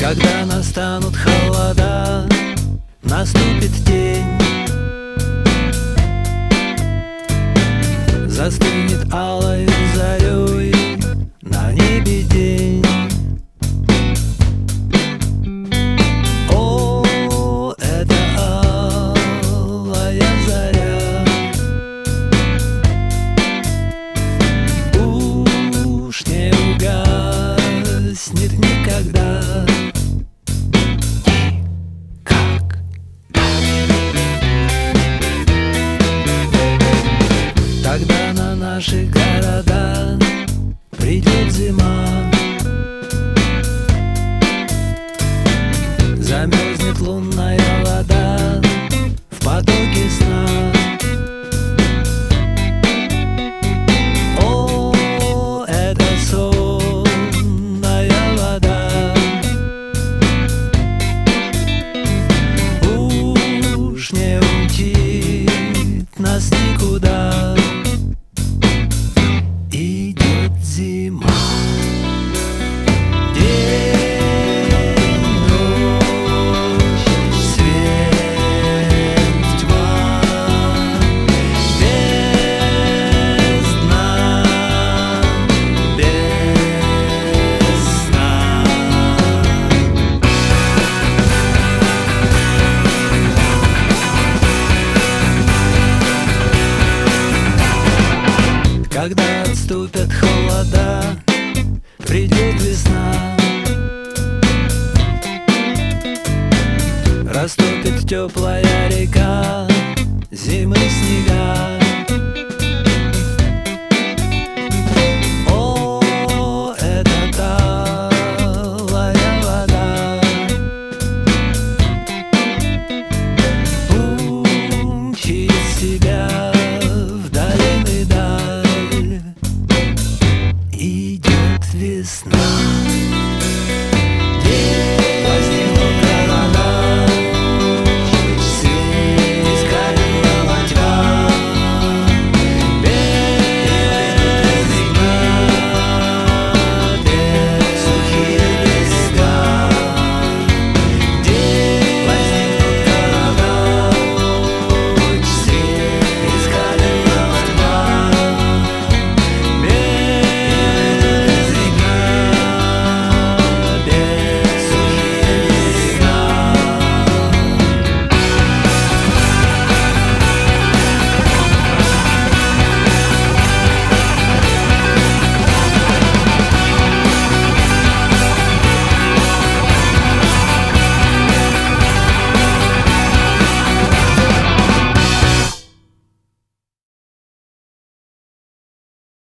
Когда настанут холода, наступит тень, застынет алой зарей на небе день. О, это алая заря, уж не угаснет никогда. Когда на наши города придет зима, замерзнет лунная вода в потоке сна. О, это сонная вода, уж не умчит нас никуда. Идет зима, день, ночь, свет, тьма, бездна, без сна. Когда отступят холода, придет весна, растопит теплая река зимы снега.